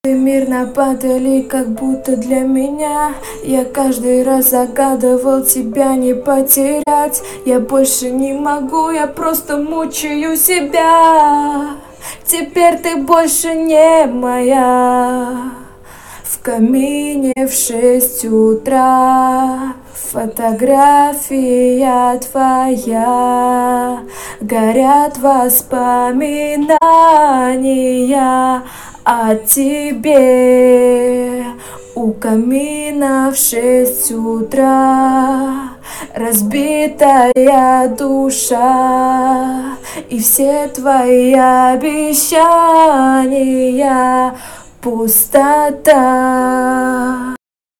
Ты мирно падали, как будто для меня. Я каждый раз загадывал тебя не потерять. Я больше не могу, я просто мучаю себя. Теперь ты больше не моя. В камине в 6 утра фотография твоя. Горят воспоминания о тебе. У камина в 6 утра разбитая душа, и все твои обещания пустота.